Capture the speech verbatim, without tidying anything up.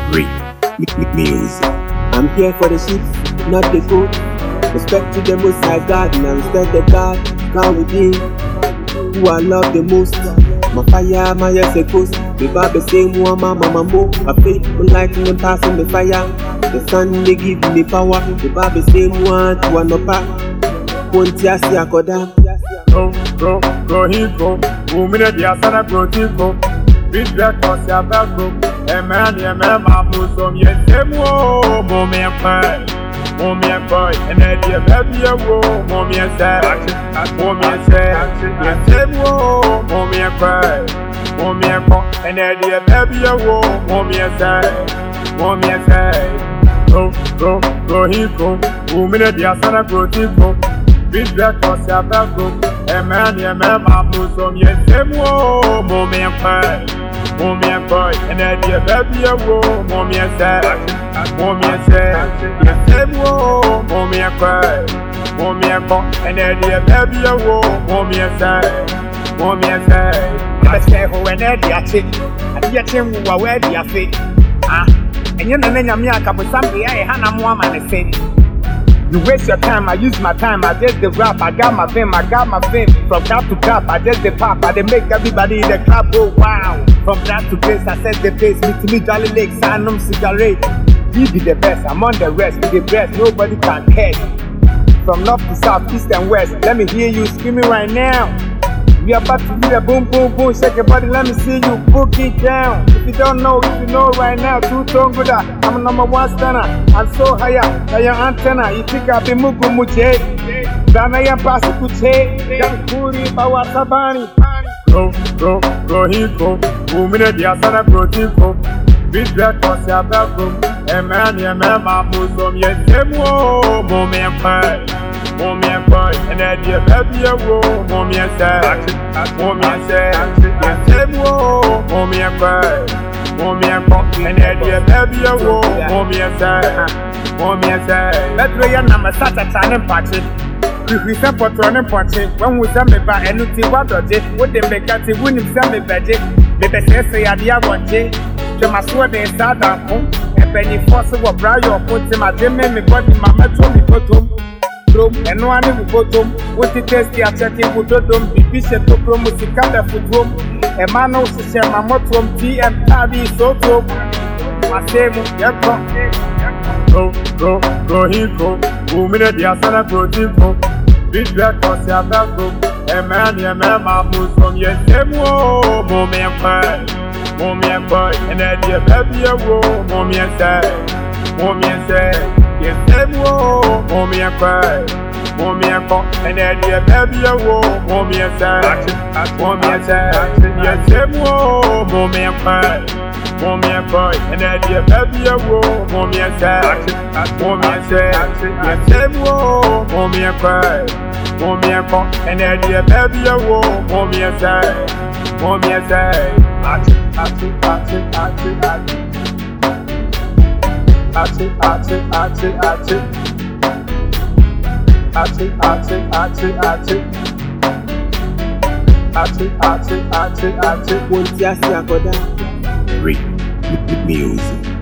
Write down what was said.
Rick Music. I'm here for the sheep, not the goat. Respect to the most high God, and I respect the God, God within, who I love the most. My fire, my yes, a ghost. The Bible say, Mama, Mama, Mo. I feel like no passing the fire. The sun, they give me power. The Bible say, One to one up. Pontiasi Akoda. Go, go, go, he go. Woman, the Asana, go, he go. Big black was your back go. A man, a man, Mamu, some yes, same woe, mommy and pie. Mommy and boy, and then the baby, a woe, mommy and say, mommy and say, yes, same woe, mommy and pie. Mommy and boy, and then the baby, a woe, mommy and say, mommy and say, go, go, go, he go. Woman, the Asana, go, he go. Big black was your back go. A man, a man, Mamu, some yes, same woe, mommy and pie. Mommy and boy, and then the baby, a woe, mommy and say, mommy and say, yes, same woe, mommy and cry, mommy and boy, and then the baby, a woe, mommy and say, mommy and say, I say, who and then the chick, and yet him who are where they are fit. Ah, and you know, I'm a couple something, I had a woman and said, you waste your time, I use my time, I just the rap, I got my fame, I got my fame. From cap to cap, I just the pop, I they make everybody in the club go wow. From that to place, I set the pace, me to me, Jolly Lake, Sanum, cigarette. We be the best, I'm on the rest, be the best, nobody can catch. From north to south, east and west, let me hear you screaming right now. We are about to do a boom, boom, boom, shake your body, let me see you book it down. If you don't know, if you know right now, two-tone good, I'm a number one stunner. I'm so higher, than your antenna. You think I'll be mugu muche. Dana ya pasi kuche. Young Puri, Bawa Sabani. Go, go, go, he go. Woman, the Asana, go, he go. Big black was your back room. A man, a man, Mamu, some yes, same woe, mommy and pie. Mommy and boy, and then the baby, a woe, mommy and say, mommy and say, yes, same woe, mommy and cry, mommy and boy, and then the baby, a woe, mommy and say, mommy and say, let's lay a number such a time and party. If we send for turning party, when we send me by anything, what does it? What they make at it, when you send me by it, the best say, I dear one day, to my sword and start down home, and penny force of a briar or put him at them, and me body, my metro, me put home. And no one will go to what it is they are checking with the dome, the bishop to promote the kind of food room. A man also share my motto, tea and party, so to my same, go, go, go, he go, woman at the Asana, go, he go, big black was your back room, a man, a man, Mamu, from yes, same woe, mommy and pie, mommy and boy, and then the baby, a woe, mommy and say, mommy and say. Yes, same woe, mommy and cry, mommy and pop, and then the baby a woe, mommy and say, mommy and say, yes, same woe, mommy and cry, mommy and boy, and then the baby a woe, mommy and say, mommy and say, yes, same woe, mommy and cry, mommy and pop, and then the baby a woe, mommy and say, mommy and say, achi, achi, achi, achi, achi. Achi, achi, achi, achi. Achi, achi, achi, achi. Achi, achi, achi, achi. Pontiasi Akoda. Rick Music.